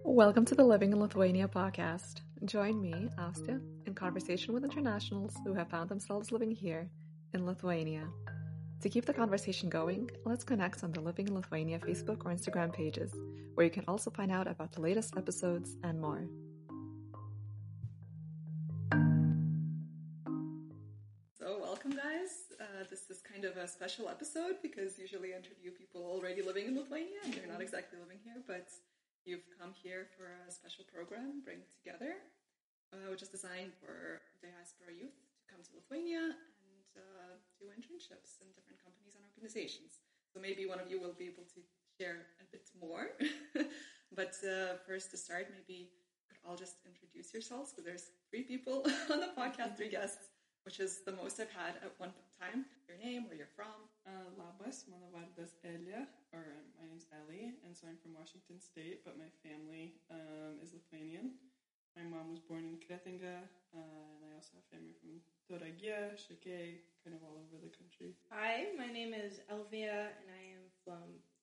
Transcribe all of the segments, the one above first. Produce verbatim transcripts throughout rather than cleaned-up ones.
Welcome to the Living in Lithuania podcast. Join me, Astya, in conversation with internationals who have found themselves living here in Lithuania. To keep the conversation going, let's connect on the Living in Lithuania Facebook or Instagram pages, where you can also find out about the latest episodes and more. So welcome guys. Uh, this is kind of a special episode because usually I interview people already living in Lithuania and they're not exactly living here, but you've come here for a special program, Bring Together, uh, which is designed for diaspora youth to come to Lithuania and uh, do internships in different companies and organizations. So maybe one of you will be able to share a bit more. But uh, first to start, maybe you could all just introduce yourselves, because there's three people on the podcast, three guests, which is the most I've had at one time. Your name, where you're from. Uh, labas, mano vardas Elia, or um, my name's Ellie, and so I'm from Washington State, but my family um, is Lithuanian. My mom was born in Kretinga, uh, and I also have family from Tauragė, Šakiai, kind of all over the country. Hi, my name is Elvia, and I am from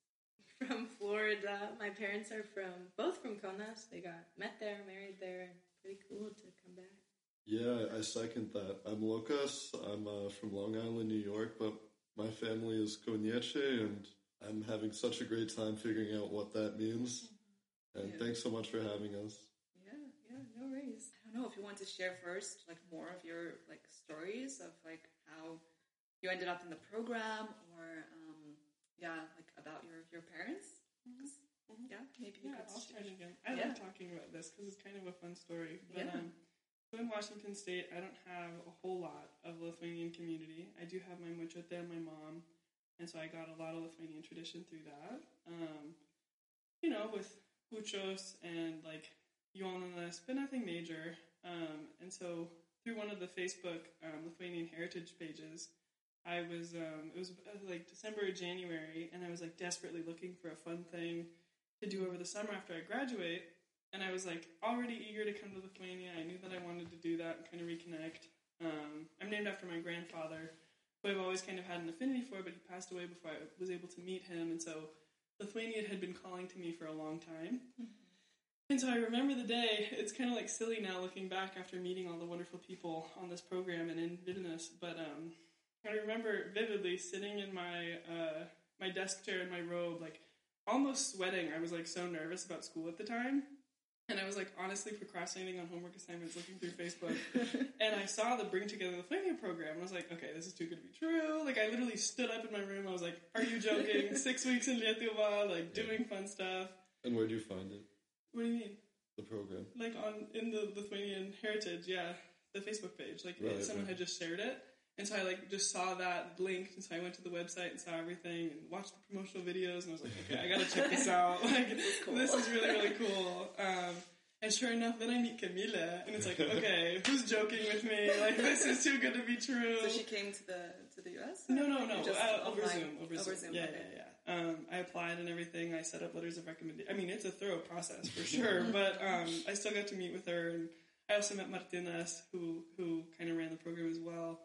from Florida. My parents are from both from Kaunas. They got met there, married there, and pretty cool to come back. Yeah, I second that. I'm Lucas. I'm uh, from Long Island, New York, but my family is Kauniečiai, and I'm having such a great time figuring out what that means. And Yeah. thanks so much for having us. Yeah, yeah, no worries. I don't know if you want to share first, like, more of your, like, stories of, like, how you ended up in the program, or, um, yeah, like, about your, your parents. Mm-hmm. Yeah, maybe you Yeah, could I'll share. start again. I Yeah. love talking about this because it's kind of a fun story. But, Yeah. um, so in Washington State, I don't have a whole lot of Lithuanian community. I do have my močiutė and my mom, and so I got a lot of Lithuanian tradition through that. Um, you know, with kūčios and, like, Jonanas, but nothing major. Um, and so through one of the Facebook um, Lithuanian heritage pages, I was, um, it was uh, like December or January, and I was, like, desperately looking for a fun thing to do over the summer after I graduate. And I was, like, already eager to come to Lithuania. I knew that I wanted to do that and kind of reconnect. Um, I'm named after my grandfather, who I've always kind of had an affinity for, but he passed away before I was able to meet him. And so Lithuania had been calling to me for a long time. Mm-hmm. And so I remember the day. It's kind of, like, silly now looking back after meeting all the wonderful people on this program and in Vilnius. But um, I remember vividly sitting in my uh, my desk chair in my robe, like, almost sweating. I was, like, so nervous about school at the time. And I was, like, honestly procrastinating on homework assignments, looking through Facebook. And I saw the Bring Together Lithuania program. And I was like, okay, this is too good to be true. Like, I literally stood up in my room. I was like, are you joking? Six weeks in Lietuva, like, doing fun stuff. And where do you find it? What do you mean? The program? Like, on in the Lithuanian Heritage, yeah, the Facebook page. Like, Right, someone right. had just shared it. And so I, like, just saw that linked, and so I went to the website and saw everything and watched the promotional videos, and I was like, okay, I gotta check this out. Like, cool. This is really, really cool. Um, and sure enough, then I meet Camila, and it's like, okay, who's joking with me? Like, this is too good to be true. So she came to the to the U S? No, no, no, Just uh, over online? Zoom. Over, Over Zoom. Zoom, Yeah, okay. yeah, yeah. Um, I applied and everything. I set up letters of recommendation. I mean, it's a thorough process for sure, but um, I still got to meet with her, and I also met Martinas, who who kind of ran the program as well.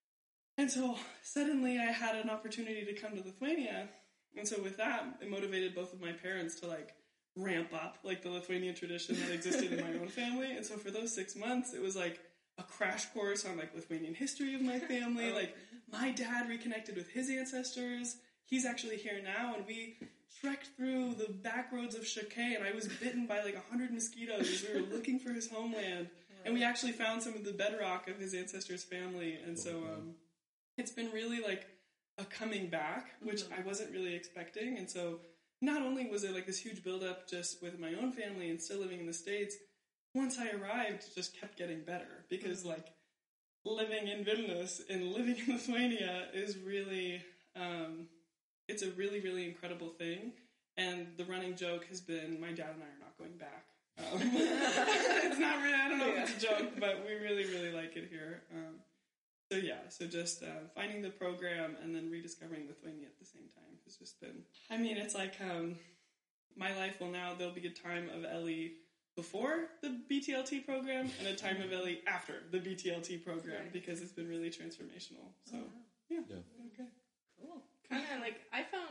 And so suddenly I had an opportunity to come to Lithuania, and so with that, it motivated both of my parents to, like, ramp up, like, the Lithuanian tradition that existed in my own family. And so for those six months, it was like a crash course on, like, Lithuanian history of my family. Like, my dad reconnected with his ancestors. He's actually here now, and we trekked through the back roads of Šakiai, and I was bitten by, like, a hundred mosquitoes as we were looking for his homeland. And we actually found some of the bedrock of his ancestors' family. And so um, it's been really, like, a coming back, which I wasn't really expecting. And so not only was there, like, this huge buildup just with my own family and still living in the States, once I arrived, it just kept getting better. Because, like, living in Vilnius and living in Lithuania is really, um, it's a really, really incredible thing. And the running joke has been, my dad and I are not going back. Um, it's not really, I don't know Yeah. if it's a joke, but we really, really like it here. Um, so yeah, so just uh, finding the program and then rediscovering Lithuania at the same time has just been, I mean, it's like um, my life will now, there'll be a time of Ellie before the B T L T program and a time of Ellie after the B T L T program, Right. because it's been really transformational. So, Oh, wow. yeah. Yeah. Okay. Cool. Kind of like, I found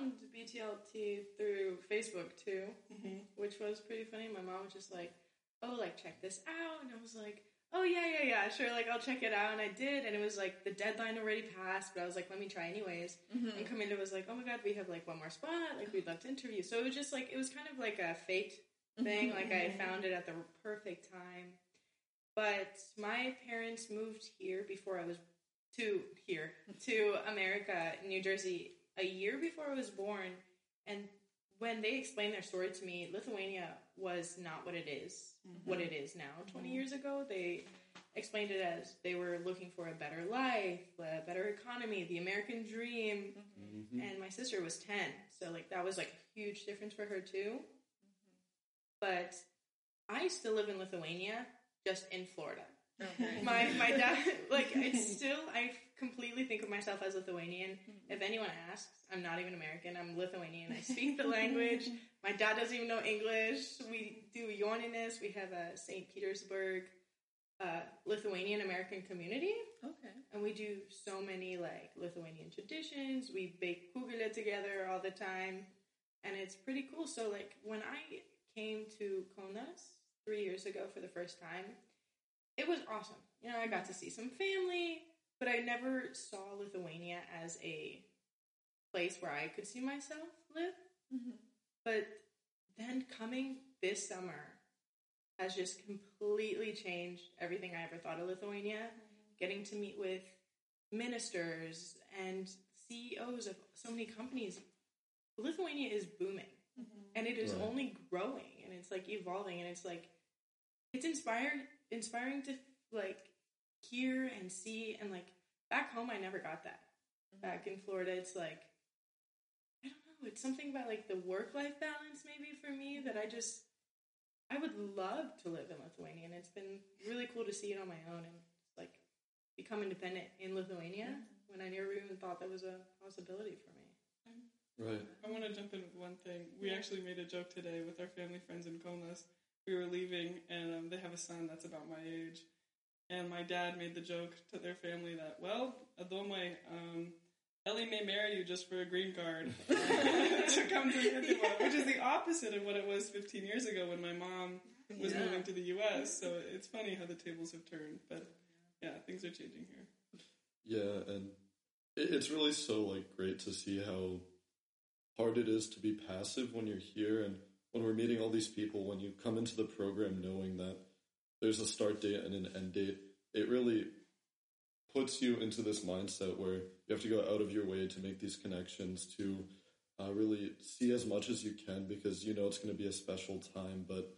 found B T L T through Facebook too, Mm-hmm. which was pretty funny. My mom was just like, "Oh, like check this out," and I was like, "Oh yeah, yeah, yeah, sure. Like I'll check it out," and I did, and it was like the deadline already passed, but I was like, "Let me try anyways." Mm-hmm. And Camila was like, "Oh my god, we have like one more spot. Like we'd love to interview." So it was just like it was kind of like a fate thing. Like I found it at the perfect time. But my parents moved here before I was to here to America, New Jersey, a year before I was born. And when they explained their story to me, Lithuania was not what it is, mm-hmm. what it is now. Twenty years ago, they explained it as they were looking for a better life, a better economy, the American dream. Mm-hmm. And my sister was ten, so like that was like a huge difference for her too. Mm-hmm. But I still live in Lithuania, just in Florida. Okay. My my dad, like, it's still, I completely think of myself as Lithuanian. Mm-hmm. If anyone asks, I'm not even American, I'm Lithuanian. I speak the language. My dad doesn't even know English. We do Joninės. We have a Saint Petersburg uh, Lithuanian American community. Okay. And we do so many, like, Lithuanian traditions. We bake kugele together all the time. And it's pretty cool. So, like, when I came to Kaunas three years ago for the first time, it was awesome. You know, I got to see some family, but I never saw Lithuania as a place where I could see myself live. Mm-hmm. But then coming this summer has just completely changed everything I ever thought of Lithuania. Mm-hmm. Getting to meet with ministers and C E Os of so many companies. Lithuania is booming. Mm-hmm. And it is right. only growing. And it's, like, evolving. And it's, like, it's inspired. inspiring to like hear and see, and like back home I never got that. Mm-hmm. Back in Florida it's like, I don't know, it's something about like the work-life balance maybe for me that I just I would love to live in Lithuania, and it's been really cool to see it on my own and like become independent in Lithuania mm-hmm. when I never even thought that was a possibility for me. Right. I want to jump in with one thing. We actually made a joke today with our family friends in Kaunas. We were leaving, and um, they have a son that's about my age. And my dad made the joke to their family that, well, Adomai, um, Ellie may marry you just for a green card to come to Lithuania, which is the opposite of what it was fifteen years ago when my mom was yeah. moving to the U S. So it's funny how the tables have turned. But, yeah, things are changing here. Yeah, and it's really so, like, great to see how hard it is to be passive when you're here, and when we're meeting all these people, when you come into the program knowing that there's a start date and an end date, it really puts you into this mindset where you have to go out of your way to make these connections, to uh, really see as much as you can, because you know it's going to be a special time, but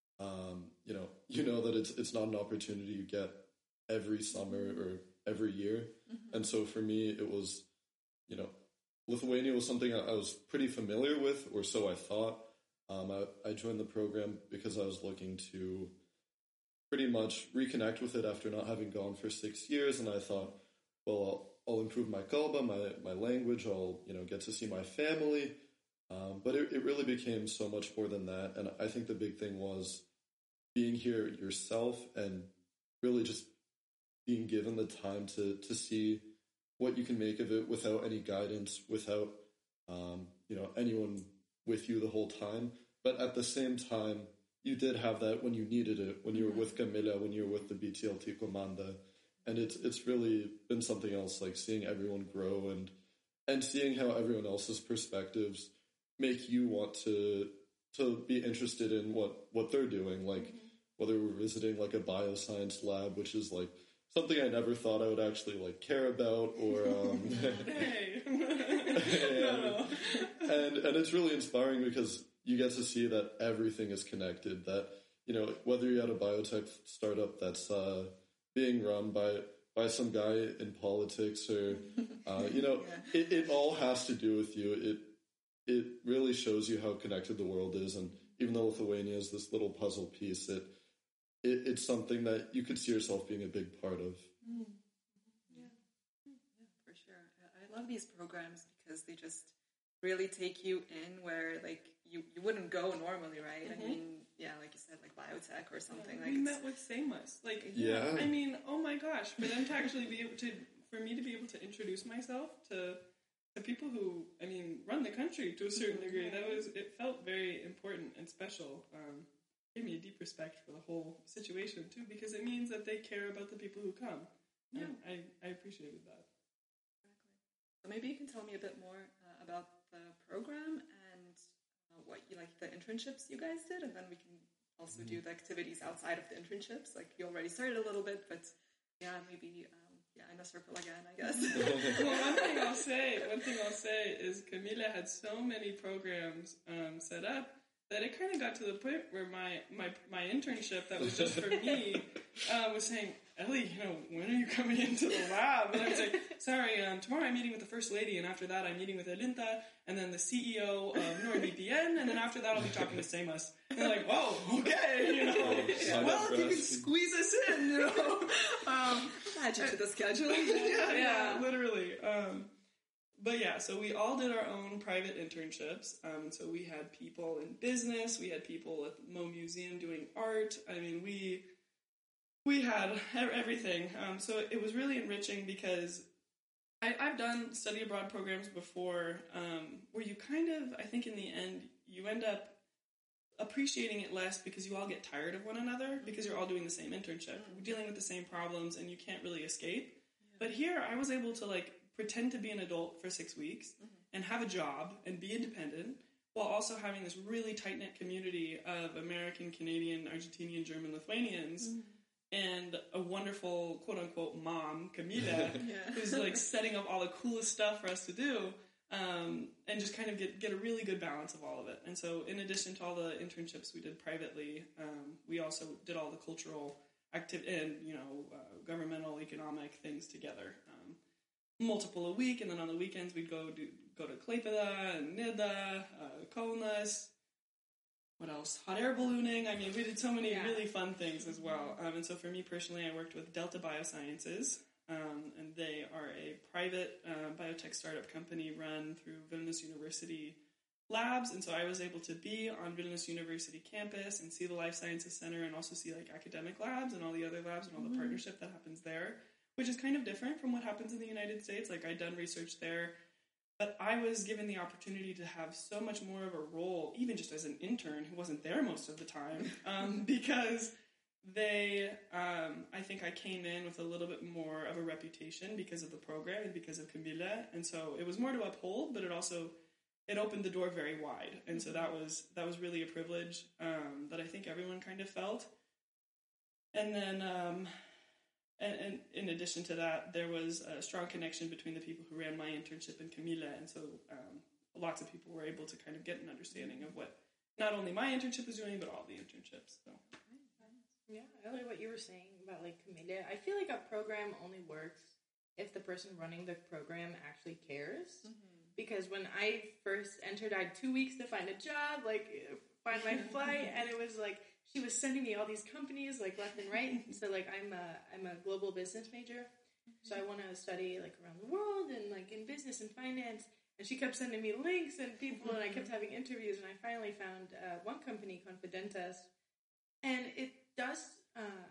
um, you know you know that it's it's not an opportunity you get every summer or every year. Mm-hmm. And so for me, it was, you know, Lithuania was something I was pretty familiar with, or so I thought. Um, I, I joined the program because I was looking to pretty much reconnect with it after not having gone for six years. And I thought, well, I'll, I'll improve my kalba, my, my language. I'll, you know, get to see my family. Um, but it, it really became so much more than that. And I think the big thing was being here yourself and really just being given the time to, to see what you can make of it without any guidance, without, um, you know, anyone with you the whole time. But at the same time, you did have that when you needed it, when you were with Camila, when you were with the B T L T Komanda. And it's it's really been something else, like seeing everyone grow and and seeing how everyone else's perspectives make you want to to be interested in what, what they're doing. Like mm-hmm. whether we're visiting like a bioscience lab, which is like something I never thought I would actually like care about, or um, hey. and, no. and and it's really inspiring because you get to see that everything is connected. That, you know, whether you're at a biotech startup that's uh, being run by by some guy in politics, or uh, you know, yeah. it, it all has to do with you. It it really shows you how connected the world is, and even though Lithuania is this little puzzle piece, it. It, it's something that you could see yourself being a big part of. Mm. Yeah. yeah, for sure. I love these programs because they just really take you in where, like, you, you wouldn't go normally, right? Mm-hmm. I mean, yeah, like you said, like biotech or something. Yeah, like we met with Samus. Like, yeah. I mean, oh my gosh, for them to actually be able to, for me to be able to introduce myself to the people who, I mean, run the country to a certain degree. That was, it felt very important and special. Um, gave me a deep respect for the whole situation too, because it means that they care about the people who come. Yeah. And I, I appreciated that. Exactly. So maybe you can tell me a bit more uh, about the program and uh, what you like, the internships you guys did, and then we can also mm-hmm. do the activities outside of the internships. Like you already started a little bit, but yeah, maybe um, yeah, in a circle again, I guess. Well, one thing I'll say, one thing I'll say is Camila had so many programs um, set up that it kind of got to the point where my, my, my internship that was just for me uh, was saying, Ellie, you know, when are you coming into the lab? And I was like, sorry, um, tomorrow I'm meeting with the First Lady, and after that I'm meeting with Elinta, and then the C E O of NordVPN, and then after that I'll be talking to Seamus. And they're like, whoa, okay, you know. Yeah. Well, if you can squeeze us in, you know. Um, Add you to the schedule. yeah, yeah, literally. Um, But yeah, so we all did our own private internships. Um, so we had people in business, we had people at the Mo Museum doing art. I mean, we we had everything. Um, so it was really enriching because I, I've done study abroad programs before um, where you kind of, I think in the end, you end up appreciating it less because you all get tired of one another because you're all doing the same internship, mm-hmm. dealing with the same problems, and you can't really escape. Yeah. But here, I was able to like pretend to be an adult for six weeks mm-hmm. and have a job and be independent while also having this really tight-knit community of American, Canadian, Argentinian, German, Lithuanians mm-hmm. and a wonderful quote-unquote mom, Camila, yeah. who's like setting up all the coolest stuff for us to do um, and just kind of get, get a really good balance of all of it. And so in addition to all the internships we did privately, um, we also did all the cultural active and, you know, uh, governmental, economic things together. Um, multiple a week, and then on the weekends we'd go do, go to Klaipėda and Nida, uh, Kaunas, what else? Hot air ballooning. I mean, we did so many yeah. really fun things as well. Um, and so for me personally, I worked with Delta Biosciences, um, and they are a private uh, biotech startup company run through Vilnius University labs. And so I was able to be on Vilnius University campus and see the Life Sciences Center and also see like academic labs and all the other labs and all the mm-hmm. partnership that happens there, which is kind of different from what happens in the United States. Like, I'd done research there, but I was given the opportunity to have so much more of a role, even just as an intern who wasn't there most of the time, um, because they, um, I think I came in with a little bit more of a reputation because of the program and because of Camila, and so it was more to uphold, but it also, it opened the door very wide, and so that was, that was really a privilege um, that I think everyone kind of felt. And then... Um, And, and in addition to that, there was a strong connection between the people who ran my internship and Camila, and so um, lots of people were able to kind of get an understanding of what not only my internship was doing, but all the internships. So. Yeah, I like what you were saying about like Camila. I feel like a program only works if the person running the program actually cares. Mm-hmm. Because when I first entered, I had two weeks to find a job, like find my flight, and it was like she was sending me all these companies like left and right. So like I'm a I'm a global business major, mm-hmm. so I want to study like around the world and like in business and finance. And she kept sending me links and people, and I kept having interviews. And I finally found uh, one company, Confidentas, and it does. Uh,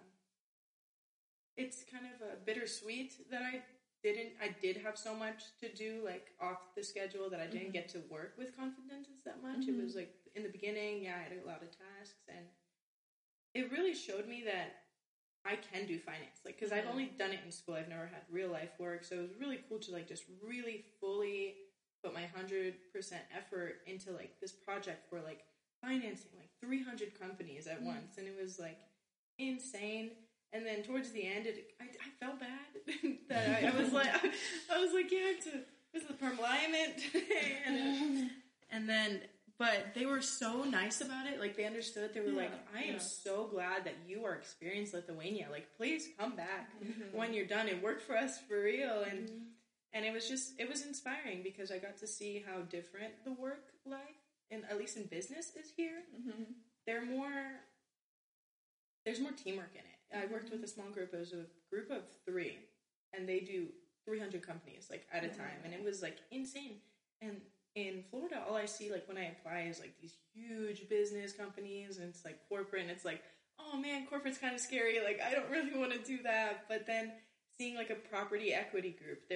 it's kind of a bittersweet that I didn't. I did have so much to do like off the schedule that I didn't mm-hmm. get to work with Confidentas that much. Mm-hmm. It was like in the beginning, yeah, I had a lot of tasks and. It really showed me that I can do finance, like, because I've only done it in school. I've never had real life work, so it was really cool to like just really fully put my hundred percent effort into like this project for like financing like three hundred companies at mm. once, and it was like insane. And then towards the end, it I, I felt bad that I, I was like I was like yeah, to this is the parliament, and and then. But they were so nice about it. Like, they understood. They were yeah, like, I am yeah. so glad that you are experienced Lithuania. Like, please come back mm-hmm. when you're done and work for us for real. And mm-hmm. and it was just, it was inspiring because I got to see how different the work life, and at least in business, is here. Mm-hmm. They're more, there's more teamwork in it. Mm-hmm. I worked with a small group. It was a group of three. And they do three hundred companies, like, at a time. Mm-hmm. And it was, like, insane. And in Florida, all I see, like, when I apply is, like, these huge business companies, and it's, like, corporate, and it's, like, oh, man, corporate's kind of scary. Like, I don't really want to do that. But then seeing, like, a property equity group, they're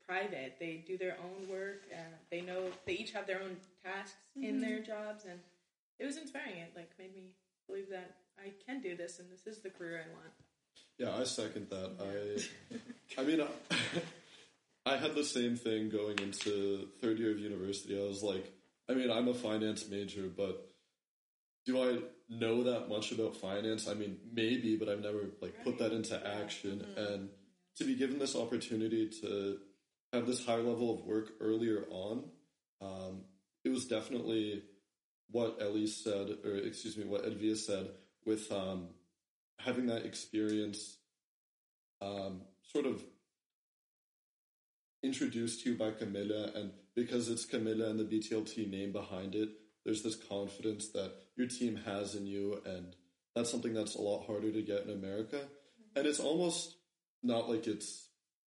private. They do their own work. Uh, they know they each have their own tasks mm-hmm. in their jobs, and it was inspiring. It like made me believe that I can do this, and this is the career I want. Yeah, I second that. Yeah. I, I mean, I, I had the same thing going into third year of university. I was like, I mean, I'm a finance major, but do I know that much about finance? I mean, maybe, but I've never like right. put that into action. Mm-hmm. And to be given this opportunity to have this high level of work earlier on, um, it was definitely what Ellie said, or excuse me, what Edvia said, with um, having that experience um, sort of introduced to you by Camilla, and because it's Camilla and the B T L T name behind it, there's this confidence that your team has in you, and that's something that's a lot harder to get in America. Mm-hmm. And it's almost not like it's,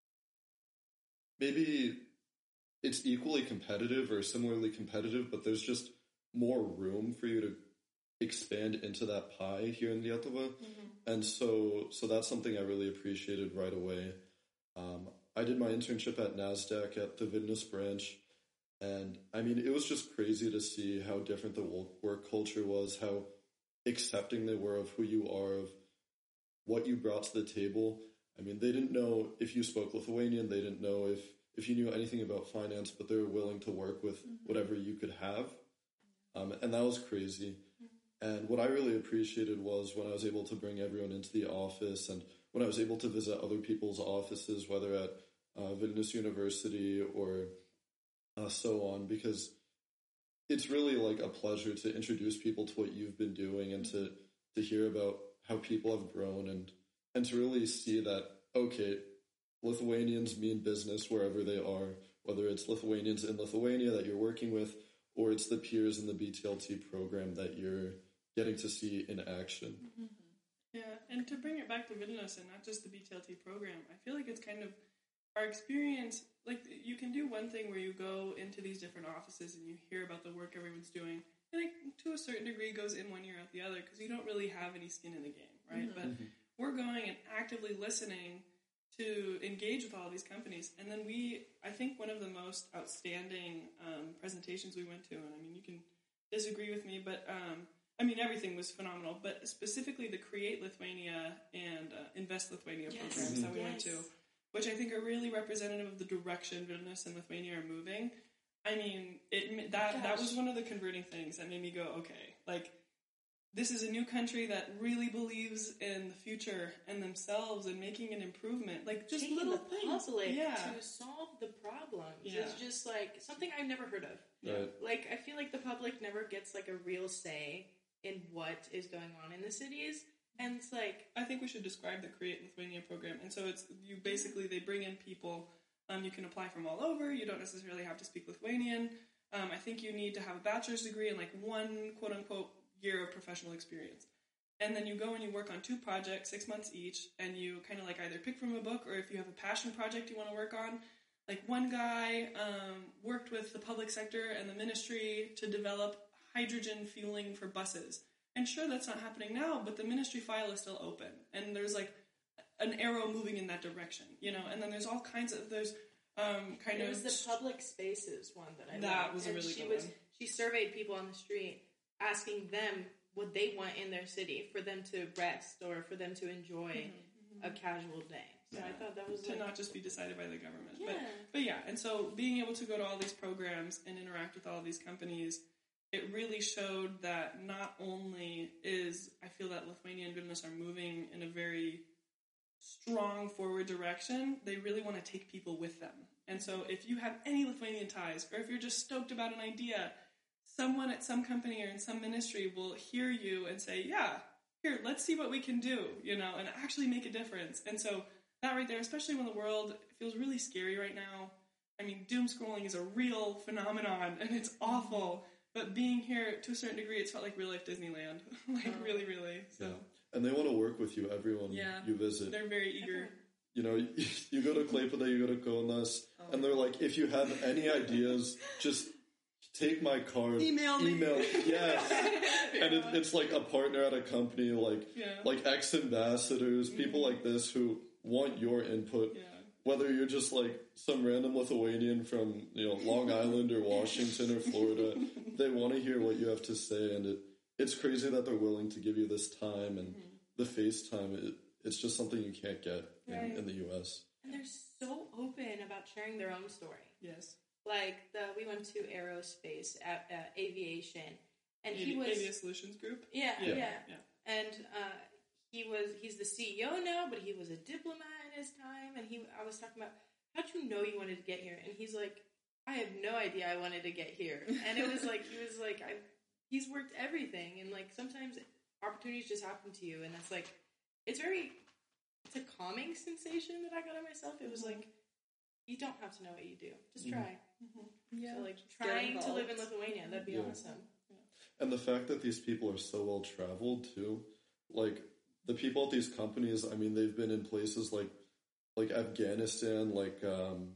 maybe it's equally competitive or similarly competitive, but there's just more room for you to expand into that pie here in Lietuva. Mm-hmm. And so so that's something I really appreciated right away. Um, I did my internship at NASDAQ at the Vilnius branch, and I mean, it was just crazy to see how different the work culture was, how accepting they were of who you are, of what you brought to the table. I mean, they didn't know if you spoke Lithuanian, they didn't know if, if you knew anything about finance, but they were willing to work with mm-hmm. whatever you could have. Um, and that was crazy. Mm-hmm. And what I really appreciated was when I was able to bring everyone into the office, and when I was able to visit other people's offices, whether at uh, Vilnius University or uh, so on, because it's really like a pleasure to introduce people to what you've been doing and to, to hear about how people have grown, and and to really see that, okay, Lithuanians mean business wherever they are, whether it's Lithuanians in Lithuania that you're working with, or it's the peers in the B T L T program that you're getting to see in action. Mm-hmm. Yeah, and to bring it back to Vilnius and not just the B T L T program, I feel like it's kind of our experience. Like, you can do one thing where you go into these different offices and you hear about the work everyone's doing, and it, to a certain degree, goes in one ear out the other because you don't really have any skin in the game, right? Mm-hmm. But mm-hmm. we're going and actively listening to engage with all these companies. And then we, I think one of the most outstanding um, presentations we went to, and I mean, you can disagree with me, but um, I mean, everything was phenomenal, but specifically the Create Lithuania and uh, Invest Lithuania yes. programs mm-hmm. that we yes. went to, which I think are really representative of the direction Vilnius and Lithuania are moving. I mean, it that, that was one of the converting things that made me go, okay, like, this is a new country that really believes in the future and themselves and making an improvement. Like, just Taking little the things. public yeah. to solve the problems. Yeah. It's just, like, something I've never heard of. Right. Like, I feel like the public never gets, like, a real say in what is going on in the cities. And it's like... I think we should describe the Create Lithuania program. And so it's, you basically, they bring in people. Um, you can apply from all over. You don't necessarily have to speak Lithuanian. Um, I think you need to have a bachelor's degree and, like, one, quote-unquote, year of professional experience. And then you go and you work on two projects, six months each, and you kind of like either pick from a book, or if you have a passion project you want to work on. Like, one guy um, worked with the public sector and the ministry to develop hydrogen fueling for buses. And sure, that's not happening now, but the ministry file is still open. And there's like an arrow moving in that direction, you know? And then there's all kinds of, there's um, kind there of... There was the public spaces one that I That loved. was a and really she good was, one. She surveyed people on the street, asking them what they want in their city for them to rest or for them to enjoy mm-hmm, mm-hmm. a casual day. So yeah. I thought that was to like, not just be decided by the government. Yeah. But, but yeah, and so being able to go to all these programs and interact with all these companies, it really showed that not only is, I feel that Lithuania and Vilnius are moving in a very strong forward direction, they really want to take people with them. And so if you have any Lithuanian ties, or if you're just stoked about an idea, someone at some company or in some ministry will hear you and say, yeah, here, let's see what we can do, you know, and actually make a difference. And so that right there, especially when the world feels really scary right now. I mean, doom scrolling is a real phenomenon, and it's awful. But being here, to a certain degree, it's felt like real life Disneyland. like, oh. really, really. So. Yeah. And they want to work with you, everyone yeah. you visit. They're very eager. You know, you go to Klaipėda, you go to Kaunas, oh. and they're like, if you have any ideas, just take my card. Email me. Email, yes. yeah. And it, it's like a partner at a company, like yeah. like ex-ambassadors, mm-hmm. people like this who want your input. Yeah. whether you're just like some random Lithuanian from, you know, Long Island or Washington or Florida, they want to hear what you have to say, and it it's crazy that they're willing to give you this time and mm-hmm. the FaceTime. It, it's just something you can't get in, right. in the U S. And they're so open about sharing their own story. Yes. Like the we went to aerospace, uh, uh, aviation, and he Avi- was Aviation Solutions Group. Yeah, yeah, yeah. yeah. And uh, he was he's the C E O now, but he was a diplomat in his time. And he, I was talking about, how'd you know you wanted to get here? And he's like, I have no idea I wanted to get here. And it was like he was like, I, he's worked everything, and like sometimes opportunities just happen to you, and it's like it's very, it's a calming sensation that I got on myself. It was mm-hmm. like, you don't have to know what you do, just try. Mm-hmm. Yeah, so like trying to live in Lithuania, that'd be yeah. awesome. And the fact that these people are so well traveled too, like the people at these companies, I mean, they've been in places like like Afghanistan, like um,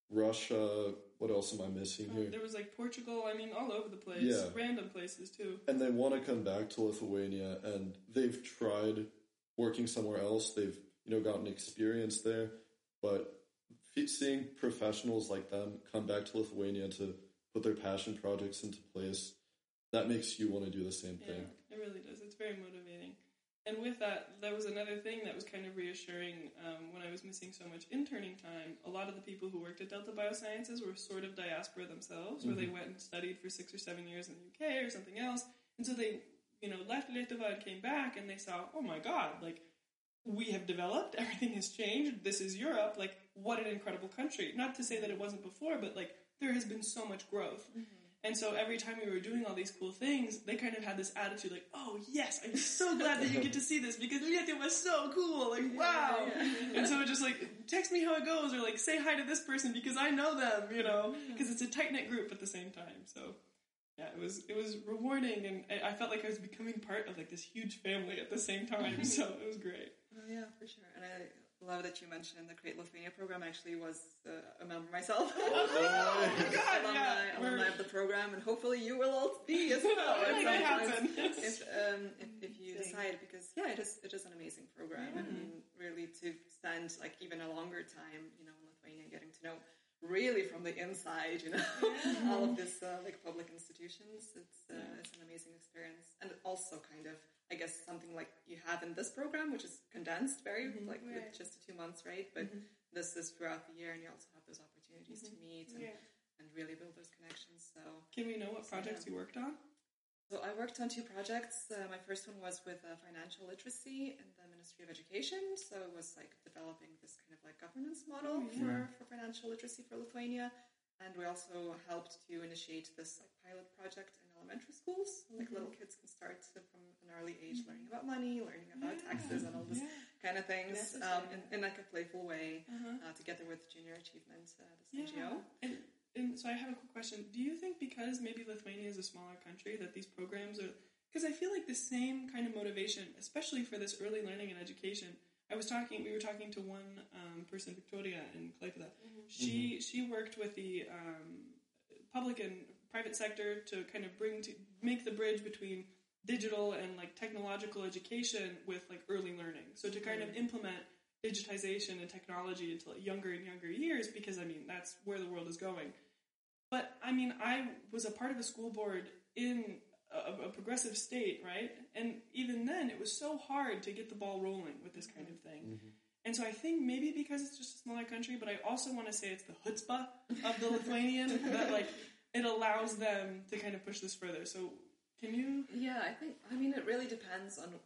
Russia. What else am I missing here? Uh, there was like Portugal. I mean, all over the place. Yeah. Random places too. And they want to come back to Lithuania, and they've tried working somewhere else. They've you know gotten experience there, but seeing professionals like them come back to Lithuania to put their passion projects into place, that makes you want to do the same thing. Yeah, it really does. It's very motivating. And with that, that was another thing that was kind of reassuring um, when I was missing so much interning time. A lot of the people who worked at Delta Biosciences were sort of diaspora themselves, mm-hmm. where they went and studied for six or seven years in the U K or something else. And so they, you know, left Lietuva and came back, and they saw, oh my God, like, we have developed, everything has changed, this is Europe, like, what an incredible country. Not to say that it wasn't before, but, like, there has been so much growth. Mm-hmm. And so every time we were doing all these cool things, they kind of had this attitude like, oh, yes, I'm so glad that you get to see this because Lietuva was so cool, like, wow. Yeah, yeah. And so it just, like, text me how it goes or, like, say hi to this person because I know them, you know, because it's a tight-knit group at the same time. So, yeah, it was it was rewarding, and I felt like I was becoming part of, like, this huge family at the same time, so it was great. Oh, yeah, for sure. And I love that you mentioned the Create Lithuania program. I actually was uh, a member myself. Oh, oh my God, alumni, yeah. alumni of the program, and hopefully you will all be as well. It might happen. If, um, if, if you decide, because yeah, it is it is an amazing program, mm-hmm. and really to spend like even a longer time, you know, in Lithuania, getting to know really from the inside, you know, yeah. all of this uh, like public institutions. It's uh, yeah. it's an amazing experience, and also kind of, I guess, something like you have in this program, which is condensed very, mm-hmm. like right. with just the two months, right? But mm-hmm. this is throughout the year, and you also have those opportunities mm-hmm. to meet and, yeah. and really build those connections. So, can we know what projects so, yeah. you worked on? So I worked on two projects. Uh, my first one was with uh, financial literacy in the Ministry of Education. So it was like developing this kind of like governance model mm-hmm. for, for financial literacy for Lithuania. And we also helped to initiate this like pilot project in elementary schools. Mm-hmm. Like little kids can start to, from an early age mm-hmm. learning about money, learning about yeah. taxes and all this yeah. kind of things um, in, in like a playful way uh-huh. uh, together with Junior Achievement, uh, this yeah. N G O. And, and so I have a quick question. Do you think because maybe Lithuania is a smaller country that these programs are... Because I feel like the same kind of motivation, especially for this early learning and education... I was talking. We were talking to one um, person, Victoria in Klaipėda. Mm-hmm. She mm-hmm. she worked with the um, public and private sector to kind of bring to make the bridge between digital and like technological education with like early learning. So to kind mm-hmm. of implement digitization and technology into like, younger and younger years, because I mean that's where the world is going. But I mean, I was a part of the school board in A, a progressive state, right? And even then, it was so hard to get the ball rolling with this kind of thing. Mm-hmm. And so I think maybe because it's just a smaller country, but I also want to say it's the chutzpah of the Lithuanian that, like, it allows them to kind of push this further. So can you... Yeah, I think, I mean, it really depends on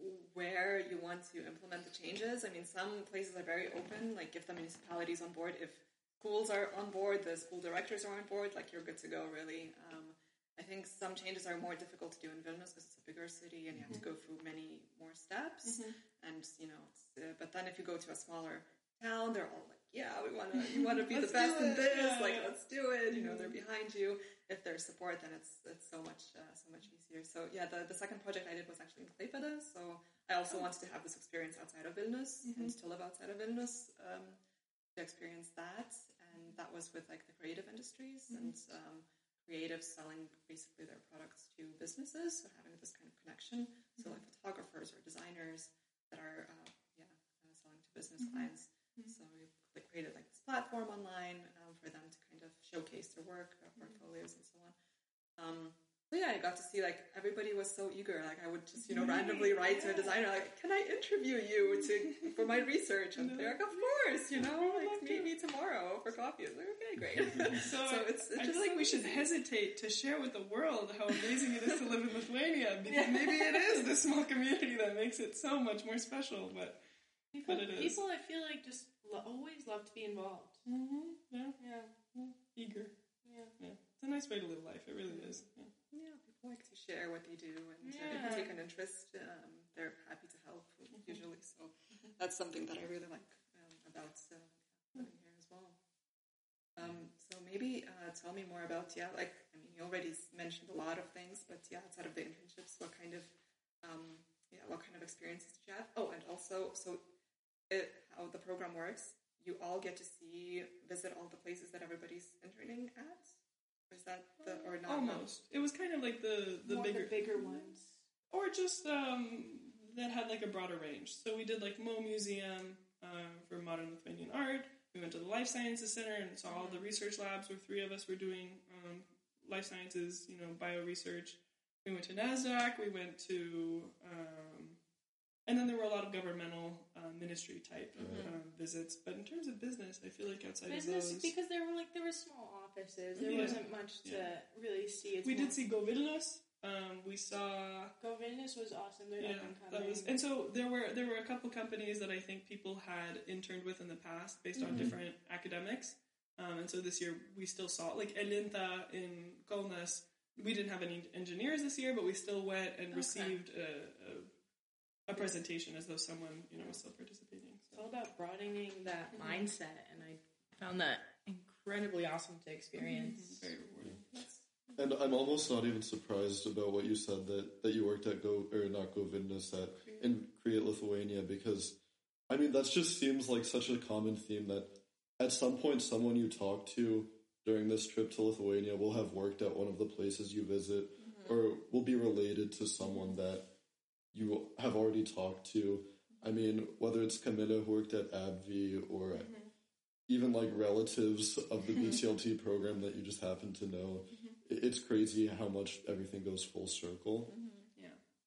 where you want to implement the changes. I mean, some places are very open, like if the municipality is on board, if schools are on board, the school directors are on board, like you're good to go, really. Um, I think some changes are more difficult to do in Vilnius because it's a bigger city and you have mm-hmm. to go through many more steps. Mm-hmm. And, you know, it's, uh, but then if you go to a smaller town, they're all like, yeah, we want to we want to be the best in this. Yeah, like, yeah. let's do it. You know, they're behind you. If there's support, then it's it's so much uh, so much easier. So, yeah, the, the second project I did was actually in Klaipėda. So I also oh. wanted to have this experience outside of Vilnius mm-hmm. and to live outside of Vilnius um, to experience that. And that was with, like, the creative industries mm-hmm. and... Um, creatives selling basically their products to businesses, so having this kind of connection. So like photographers or designers that are, uh, yeah, uh, selling to business mm-hmm. clients. Mm-hmm. So we like created like this platform online um, for them to kind of showcase their work, their portfolios, and so on. Um, so yeah, I got to see like everybody was so eager. Like I would just you know randomly write to a designer like, "Can I interview you to for my research?" And they're like, "Of course, you know, like meet me tomorrow for coffee." I was like, "Okay, great." So, so it's, it's I just feel like we should amazing. hesitate to share with the world how amazing it is to live in Lithuania, because maybe it is the small community that makes it so much more special. But People, but it is. people I feel like just lo- always love to be involved. Mm-hmm. Yeah, Yeah. yeah, eager. Yeah. Yeah, it's a nice way to live life. It really is. Yeah. Yeah, people like to share what they do and uh, Yeah. take an interest. Um, they're happy to help usually. So that's something that I really like um, about uh, living here as well. Um, so maybe uh, tell me more about, yeah, like, I mean, you already s- mentioned a lot of things, but yeah, outside of the internships, what kind of, um, yeah, what kind of experiences did you have? Oh, and also, so it, how the program works, you all get to see, visit all the places that everybody's interning at? Or is that the, or not? Almost. It was kind of like the the More bigger, the bigger ones. or just um that had like a broader range. So we did like Mo Museum uh, for modern Lithuanian art. We went to the Life Sciences Center and saw all the research labs where three of us were doing um, life sciences, you know, bio research. We went to NASDAQ. We went to, um, and then there were a lot of governmental uh, ministry type Mm-hmm. um, visits. But in terms of business, I feel like outside Business, of those, because there were like there were small offices. There Yeah. wasn't much to Yeah. really see. It's we more- did see Go Vilnius. Um, we saw. Go Vilnius was awesome. They're Yeah, up and that coming. was, and so there were there were a couple companies that I think people had interned with in the past based on different academics, um, and so this year we still saw like Elinta in Kaunas. We didn't have any engineers this year, but we still went and Okay. received a, a, a presentation as though someone you know was still participating. It's So. all about broadening that mindset, and I found that incredibly awesome to experience. Very rewarding. And I'm almost not even surprised about what you said that, that you worked at Go or not Go Vilnius at in Create Lithuania, because I mean that just seems like such a common theme that at some point someone you talk to during this trip to Lithuania will have worked at one of the places you visit or will be related to someone that you have already talked to. I mean, whether it's Camilla who worked at AbbVie or even like relatives of the B T L T program that you just happen to know. It's crazy how much everything goes full circle. Yeah.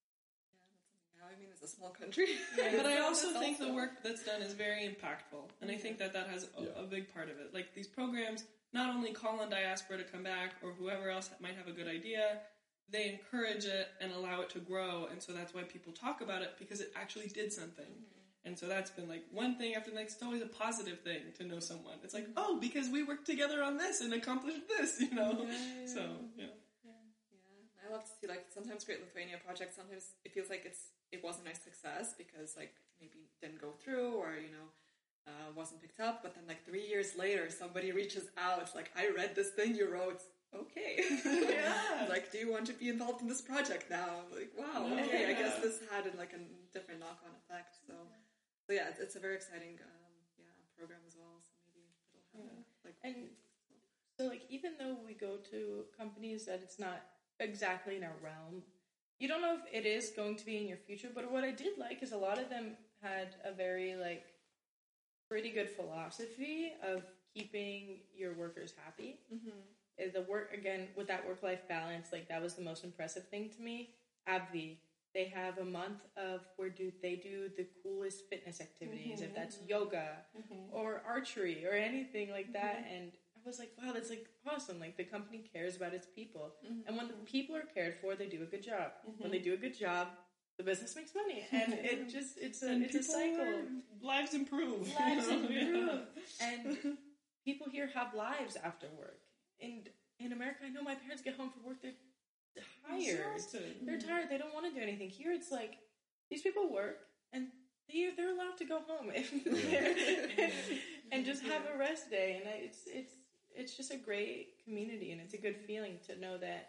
Yeah, I mean, it's a small country. But I also It's think the also- work that's done is very impactful, and I think that that has a, Yeah. a big part of it. Like these programs, not only call on diaspora to come back or whoever else might have a good idea, they encourage it and allow it to grow, and so that's why people talk about it, because it actually did something. And so that's been like one thing after the next. It's always a positive thing to know someone. It's like, oh, because we worked together on this and accomplished this, you know. So yeah. Yeah, I love to see like sometimes Great Lithuania projects. Sometimes it feels like it's it wasn't a success because like maybe didn't go through or you know uh, wasn't picked up. But then like three years later, somebody reaches out. It's like I read this thing you wrote. Okay, Yeah. like do you want to be involved in this project now? Like wow, Yeah. okay. I guess this had like a different knock-on effect. So, so yeah, it's, it's a very exciting um, yeah program as well. So maybe it'll have like And so, like, even though we go to companies that it's not exactly in our realm, you don't know if it is going to be in your future. But what I did like is a lot of them had a very, like, pretty good philosophy of keeping your workers happy. Mm-hmm. The work, again, with that work-life balance, like, that was the most impressive thing to me. AbbVie, they have a month of where do they do the coolest fitness activities, if that's yoga or archery or anything like that. And I was like, wow, that's like awesome. Like the company cares about its people. And when the people are cared for, they do a good job. When they do a good job, the business makes money. And it just, it's a, And it's a people cycle. are- lives improve. Lives you know? improve. And people here have lives after work. And in America, I know my parents get home from work, they're tired. Exhausted. They're tired. They don't want to do anything. Here, it's like these people work and they they're allowed to go home if they're and just have a rest day. And I, it's it's it's just a great community, and it's a good feeling to know that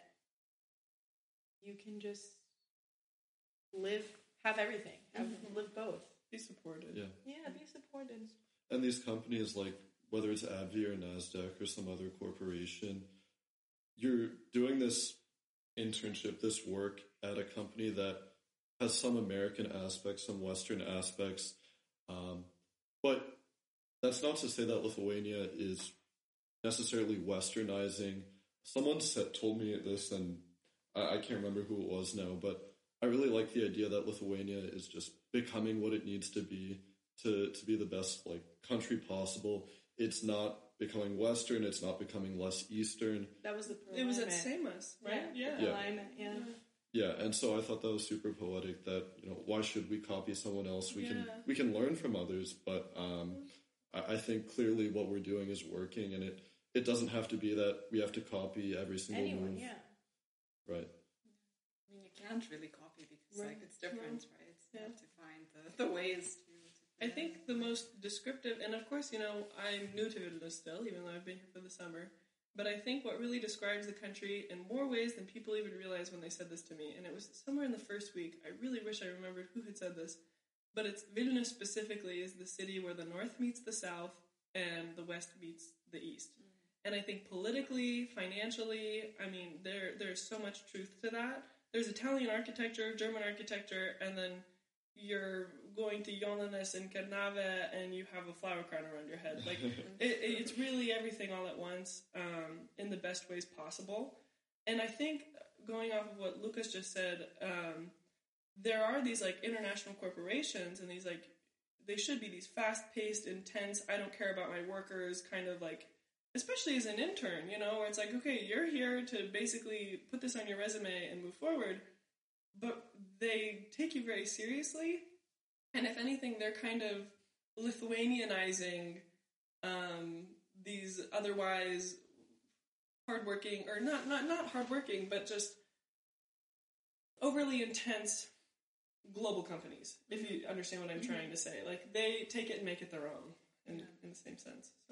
you can just live, have everything, have live both. Be supported. Yeah. Yeah, be supported. And these companies, like whether it's AbbVie or NASDAQ or some other corporation, you're doing this internship, this work at a company that has some American aspects, some Western aspects, um, but that's not to say that Lithuania is necessarily westernizing. Someone said, told me this, and I, I can't remember who it was now, but I really like the idea that Lithuania is just becoming what it needs to be to, to be the best like country possible. It's not becoming Western. It's not becoming less Eastern. That was the It was at Seimas, right? Yeah. Yeah. Alignment, yeah. Yeah, and so I thought that was super poetic. That, you know, why should we copy someone else? We can Yeah. we can learn from others, but um, I, I think clearly what we're doing is working, and it it doesn't have to be that we have to copy every single Anyone, move. yeah. Right. I mean, you can't really copy because Right. like it's different, No. right? So Yeah. you have to find the, the ways to. to I think the most descriptive, and of course, you know, I'm new to Vilnius still, even though I've been here for the summer. But I think what really describes the country in more ways than people even realize when they said this to me, and it was somewhere in the first week. I really wish I remembered who had said this, but it's Vilnius specifically is the city where the north meets the south and the west meets the east. Mm. And I think politically, financially, I mean, there there's so much truth to that. There's Italian architecture, German architecture, and then you're going to Jonanes and Kernave and you have a flower crown around your head. Like, it, it's really everything all at once um, in the best ways possible. And I think, going off of what Lucas just said, um, there are these, like, international corporations and these, like, they should be these fast-paced, intense, I don't care about my workers, kind of, like, especially as an intern, you know, where it's like, okay, you're here to basically put this on your resume and move forward, but they take you very seriously, and if anything, they're kind of Lithuanianizing um, these otherwise hardworking, or not, not, not hardworking, but just overly intense global companies, if you understand what I'm Mm-hmm. trying to say. Like, they take it and make it their own, in, in the same sense, so.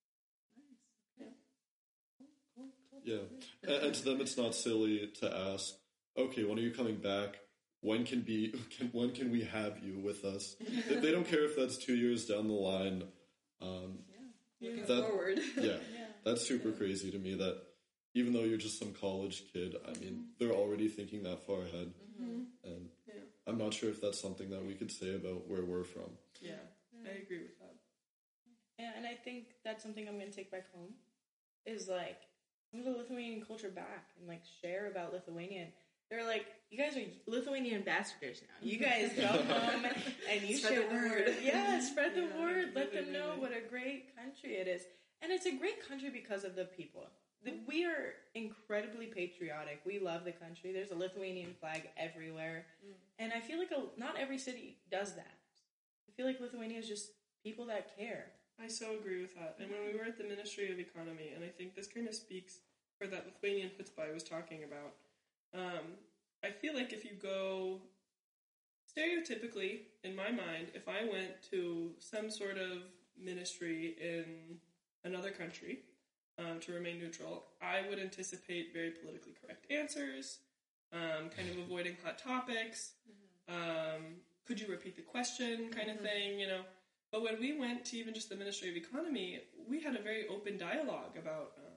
Yeah, and, and to them, it's not silly to ask, okay, when are you coming back? When can be? Can, when can we have you with us? they, they don't care if that's two years down the line. Um, yeah, looking that- forward. yeah, Yeah. that's super crazy to me. That even though you're just some college kid, I mean, they're already thinking that far ahead, Mm-hmm. and Yeah. I'm not sure if that's something that we could say about where we're from. Yeah, I agree with that. Yeah, and I think that's something I'm going to take back home, is like some of the Lithuanian culture back and like share about Lithuanian. They're like, you guys are Lithuanian ambassadors now. You guys go home and you Spread share the word. Yeah, spread the Yeah, word. Let really, them know really. what a great country it is. And it's a great country because of the people. The- We are incredibly patriotic. We love the country. There's a Lithuanian flag everywhere. And I feel like a, not every city does that. I feel like Lithuania is just people that care. I so agree with that. And when we were at the Ministry of Economy, and I think this kind of speaks for that Lithuanian chutzpah I was talking about, um, I feel like if you go, stereotypically, in my mind, if I went to some sort of ministry in another country um, to remain neutral, I would anticipate very politically correct answers, um, kind of avoiding hot topics, um, could you repeat the question kind of thing, you know. But when we went to even just the Ministry of Economy, we had a very open dialogue about um,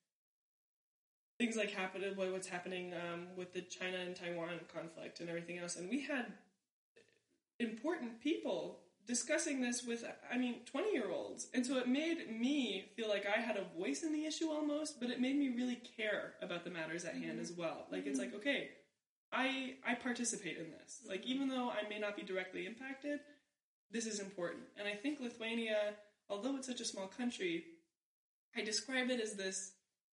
things like happen, what- what's happening um, with the China and Taiwan conflict and everything else. And we had important people discussing this with, I mean, twenty-year-olds. And so it made me feel like I had a voice in the issue almost, but it made me really care about the matters at hand as well. Like, it's like, okay, I I participate in this. Like, even though I may not be directly impacted, this is important. And I think Lithuania, although it's such a small country, I describe it as this,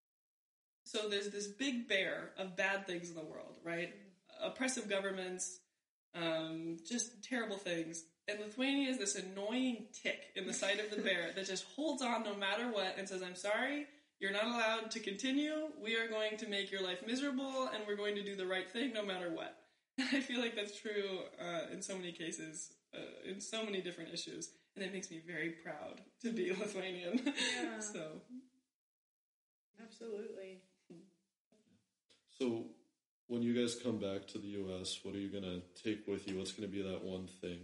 so there's this big bear of bad things in the world, right? Oppressive governments, um, just terrible things. And Lithuania is this annoying tick in the side of the bear that just holds on no matter what and says, I'm sorry, you're not allowed to continue. We are going to make your life miserable, and we're going to do the right thing no matter what. I feel like that's true uh, in so many cases, uh, in so many different issues, and it makes me very proud to be Lithuanian. Yeah. So, Absolutely. So, when you guys come back to the U S, what are you gonna take with you? What's gonna be that one thing?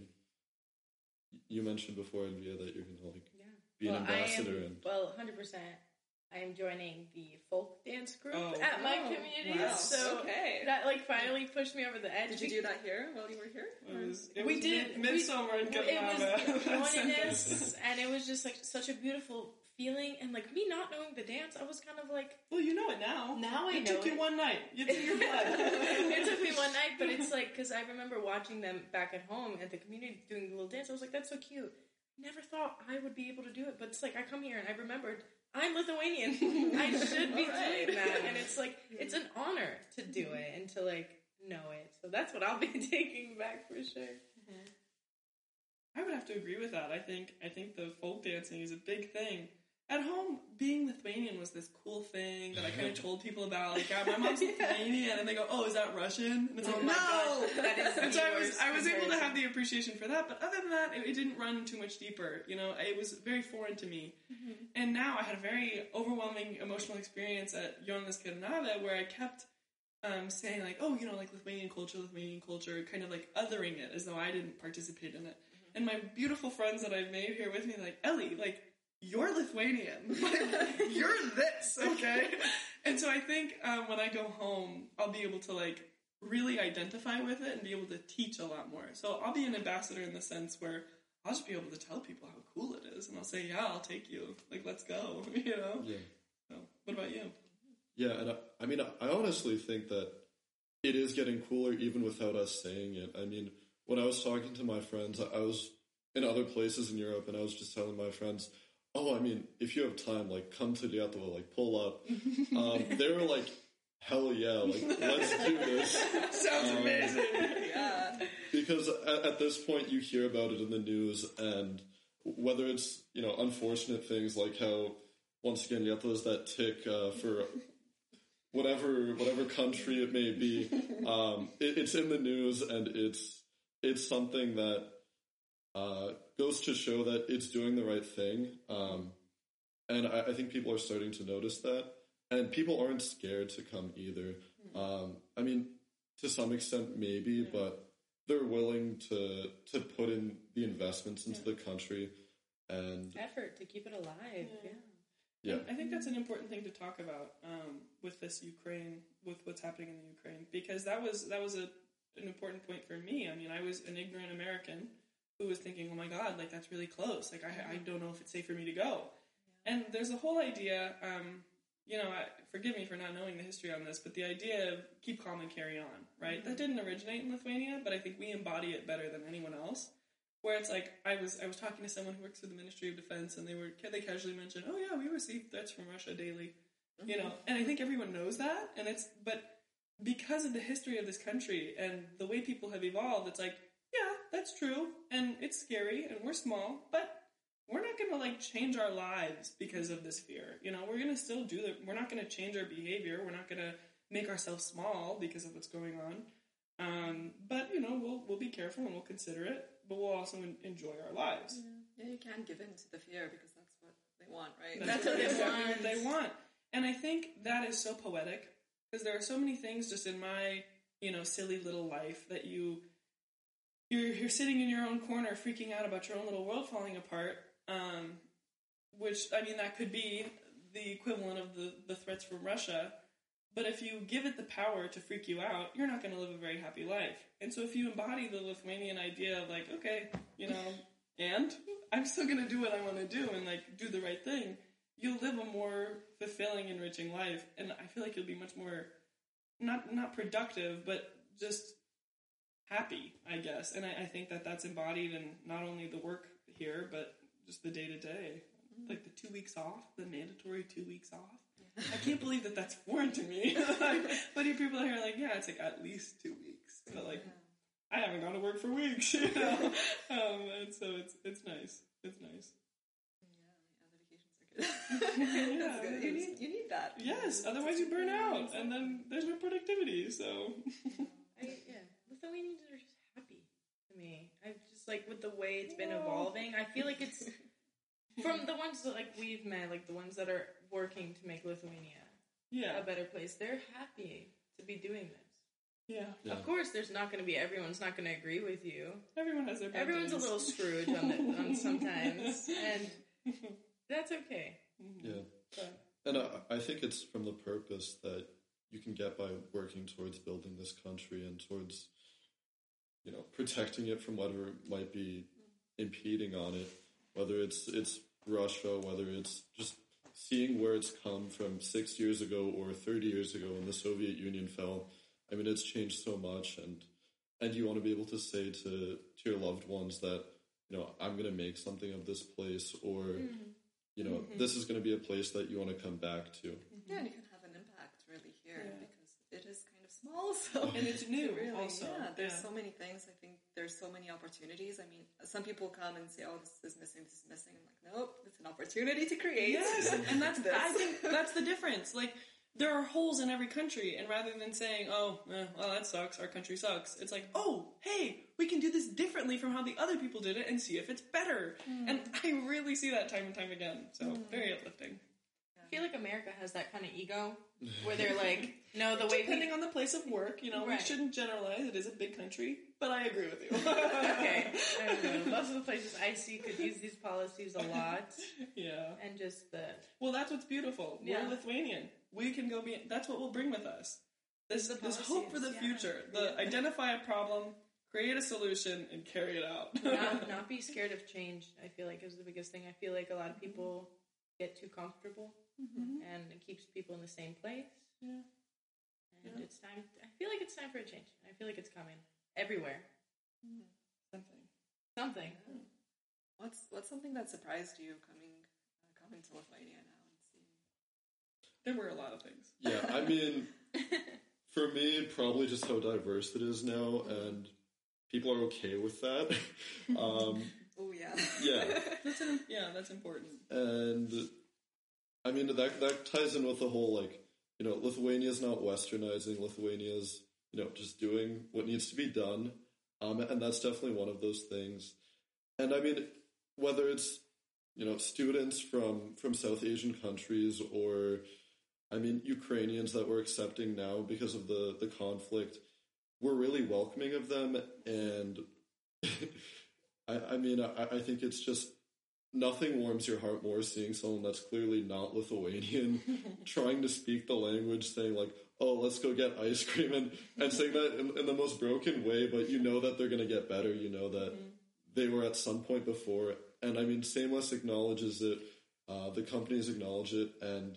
You mentioned before, Envia, that you're gonna like Yeah. be an well, ambassador I am, and well, one hundred percent. I'm joining the folk dance group Oh. at my Oh, community. wow. So Okay. that like finally pushed me over the edge. Did you do that here while you were here? It was, it We was did- mid- midsummer in It was Guatemala. joininess, and it was just like such a beautiful feeling. And like me not knowing the dance, I was kind of like, Well, you know it now. now I It know took you it. one night. It's in your blood. It took me one night, but it's like, because I remember watching them back at home at the community doing the little dance. I was like, that's so cute. Never thought I would be able to do it, but it's like I come here and I remembered I'm Lithuanian. I should be All right. doing that, and it's like it's an honor to do it and to like know it. So that's what I'll be taking back for sure. I would have to agree with that. I think I think the folk dancing is a big thing. At home, being Lithuanian was this cool thing that I kind of told people about. Like, yeah, my mom's Lithuanian, and they go, "Oh, is that Russian?" And it's like, Oh my no. gosh, that is And the so I was worst I was able to comparison. have the appreciation for that, but other than that, it, it didn't run too much deeper. You know, it was very foreign to me. Mm-hmm. And now I had a very overwhelming emotional experience at Jonas Kernave where I kept um, saying like, "Oh, you know, like Lithuanian culture, Lithuanian culture," kind of like othering it as though I didn't participate in it. Mm-hmm. And my beautiful friends that I've made here with me, like, Ellie, like, you're Lithuanian. Like, you're this, okay? And so I think um, when I go home, I'll be able to, like, really identify with it and be able to teach a lot more. So I'll be an ambassador in the sense where I'll just be able to tell people how cool it is. And I'll say, yeah, I'll take you. Like, let's go, you know? Yeah. So, what about you? Yeah, and I, I mean, I honestly think that it is getting cooler even without us saying it. I mean, when I was talking to my friends, I was in other places in Europe, and I was just telling my friends, oh, I mean, if you have time, like, come to Lietuvah, like, pull up. Um, they were like, hell yeah, like, let's do this. Sounds Um, amazing. Yeah. Because at, at this point, you hear about it in the news, and whether it's, you know, unfortunate things like how, once again, Lietuvah is that tick uh, for whatever whatever country it may be. Um, it, it's in the news, and it's it's something that uh, goes to show that it's doing the right thing. Um, and I, I think people are starting to notice that. And people aren't scared to come either. Um, I mean, to some extent, maybe, but they're willing to to put in the investments into the country. And Effort to keep it alive. Yeah. yeah, I think that's an important thing to talk about um, with this Ukraine, with what's happening in the Ukraine, because that was that was a an important point for me. I mean, I was an ignorant American who was thinking, "Oh my God, like that's really close. Like I I don't know if it's safe for me to go." And there's a whole idea. Um, you know, I, forgive me for not knowing the history on this, but the idea of keep calm and carry on, right? Mm-hmm. That didn't originate in Lithuania, but I think we embody it better than anyone else. Where it's like I was I was talking to someone who works for the Ministry of Defense, and they were they casually mentioned, "Oh yeah, we receive threats from Russia daily," mm-hmm. you know. And I think everyone knows that, and it's but because of the history of this country and the way people have evolved, it's like, yeah, that's true, and it's scary, and we're small, but we're not going to like change our lives because of this fear. You know, we're going to still do that. We're not going to change our behavior. We're not going to make ourselves small because of what's going on. Um, but you know, we'll we'll be careful and we'll consider it, but we'll also en- enjoy our lives. Yeah. yeah, you can't give in to the fear because that's what they want, right? That's what they exactly want. what they want. And I think that is so poetic because there are so many things just in my, you know, silly little life that you you're you're sitting in your own corner freaking out about your own little world falling apart. Um, which I mean, that could be the equivalent of the the threats from Russia. But if you give it the power to freak you out, you're not going to live a very happy life. And so if you embody the Lithuanian idea of like, okay, you know, and I'm still going to do what I want to do and like do the right thing, you'll live a more fulfilling, enriching life. And I feel like you'll be much more, not not productive, but just happy, I guess. And I, I think that that's embodied in not only the work here, but just the day-to-day. Like the two weeks off, the mandatory two weeks off. I can't believe that that's foreign to me. Like, plenty of people here are like, yeah, it's like at least two weeks. But like, I haven't gone to work for weeks, you know. um, and so it's it's nice. It's nice. Yeah, yeah, the vacations are good. Yeah, That's good. it You is. need you need that. Yes, otherwise you burn out, and then there's no productivity. So I, yeah, Lithuanians are just happy to me. I just like with the way it's been evolving. I feel like it's from the ones that like we've met, like the ones that are working to make Lithuania yeah, a better place. They're happy to be doing this. yeah. Yeah. Of course, there's not going to be everyone's not going to agree with you. Everyone has their bad Everyone's a days. little Scrooge on, the, on sometimes, and that's okay. yeah. But And I, I think it's from the purpose that you can get by working towards building this country and towards, you know, protecting it from whatever might be impeding on it, whether it's it's Russia, whether it's just seeing where it's come from six years ago or thirty years ago when the Soviet Union fell. I mean, it's changed so much, and and you want to be able to say to, to your loved ones that, you know, I'm going to make something of this place, or, mm-hmm. you know, mm-hmm. this is going to be a place that you want to come back to. Yeah, and you can have an impact really here yeah. because it is kind of small. So and it's new really, also. Yeah, there's yeah. so many things. I think there's so many opportunities. I mean, some people come and say, oh, this is missing, this is missing. I'm like, nope, it's an opportunity to create. Yes, and that's, I think that's the difference. Like, there are holes in every country, and rather than saying, oh, eh, well, that sucks, our country sucks, it's like, oh, hey, we can do this differently from how the other people did it and see if it's better. Mm. And I really see that time and time again, so mm. very uplifting. I feel like America has that kind of ego, where they're like, no, the way Depending we... on the place of work, you know, right. we shouldn't generalize, it is a big country, but I agree with you. Okay, I don't know. Most of the places I see could use these policies a lot. Yeah. And just the... Well, that's what's beautiful. Yeah. We're Lithuanian. We can go be. That's what we'll bring with us. This, this hope for the yeah. future. The yeah. identify a problem, create a solution, and carry it out. not, not be scared of change, I feel like, is the biggest thing. I feel like a lot of people get too comfortable, mm-hmm. and it keeps people in the same place. Yeah. And yeah. it's time. I feel like it's time for a change. I feel like it's coming everywhere. Mm. Something. Something. Yeah. What's what's something that surprised you coming uh, coming to Lithuania now? There were a lot of things. Yeah, I mean, for me, probably just how diverse it is now, and people are okay with that. Um, oh, yeah. Yeah. That's an, yeah, that's important. And, I mean, that that ties in with the whole, like, you know, Lithuania's not westernizing. Lithuania's, you know, just doing what needs to be done. Um, and that's definitely one of those things. And, I mean, whether it's, you know, students from, from South Asian countries or... I mean, Ukrainians that we're accepting now because of the, the conflict, we're really welcoming of them. And I, I mean, I, I think it's just nothing warms your heart more seeing someone that's clearly not Lithuanian trying to speak the language, saying like, oh, let's go get ice cream, and, and saying that in, in the most broken way, but you know that they're going to get better. You know that mm-hmm. they were at some point before. And I mean, Sameless acknowledges it. Uh, the companies acknowledge it. And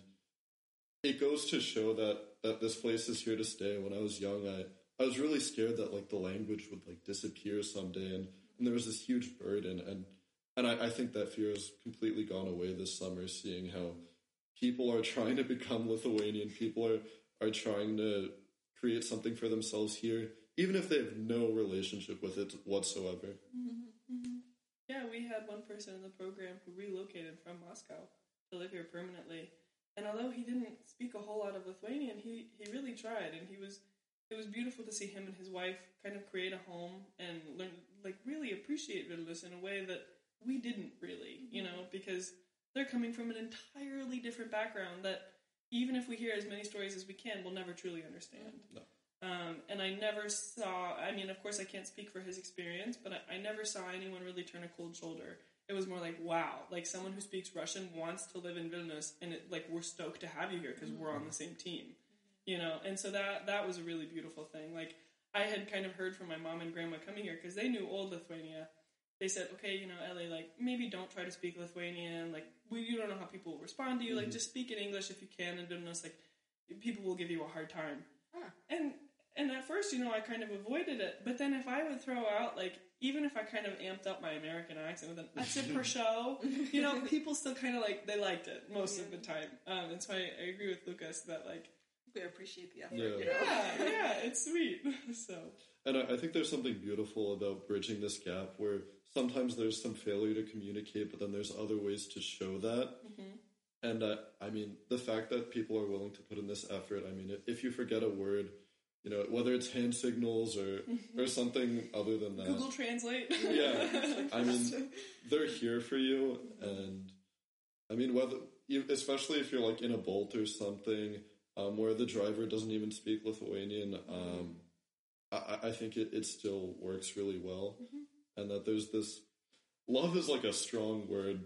it goes to show that, that this place is here to stay. When I was young, I, I was really scared that like the language would like disappear someday, and, and there was this huge burden. And and I, I think that fear has completely gone away this summer, seeing how people are trying to become Lithuanian. People are, are trying to create something for themselves here, even if they have no relationship with it whatsoever. Mm-hmm. Mm-hmm. Yeah, we had one person in the program who relocated from Moscow to live here permanently. And although he didn't speak a whole lot of Lithuanian, he, he really tried, and he was it was beautiful to see him and his wife kind of create a home and learn, like, really appreciate Vilnius in a way that we didn't really, you know, because they're coming from an entirely different background that even if we hear as many stories as we can, we'll never truly understand. No. Um, and I never saw, I mean, of course I can't speak for his experience, but I, I never saw anyone really turn a cold shoulder. It was more like, wow, like someone who speaks Russian wants to live in Vilnius, and it, like, we're stoked to have you here because we're on the same team, you know? And so that that was a really beautiful thing. Like, I had kind of heard from my mom and grandma coming here because they knew old Lithuania. They said, okay, you know, Ellie, like, maybe don't try to speak Lithuanian. Like, we, you don't know how people will respond to you. Mm-hmm. Like, just speak in English if you can, and Vilnius, like, people will give you a hard time. Huh. And and at first, you know, I kind of avoided it. But then if I would throw out, like, even if I kind of amped up my American accent with an that's it per show, you know, people still kind of, like, they liked it most yeah. of the time. Um, and so I, I agree with Lucas that, like, we appreciate the effort. Yeah, you know? yeah, yeah, it's sweet. So, and I, I think there's something beautiful about bridging this gap where sometimes there's some failure to communicate, but then there's other ways to show that. Mm-hmm. And uh, I mean, the fact that people are willing to put in this effort, I mean, if you forget a word, you know, whether it's hand signals or, mm-hmm. or something other than that. Google Translate. Yeah. I mean, they're here for you. And I mean, whether, especially if you're like in a Bolt or something, um, where the driver doesn't even speak Lithuanian, um, I, I think it, it still works really well. Mm-hmm. And that there's this, love is like a strong word, but... But I,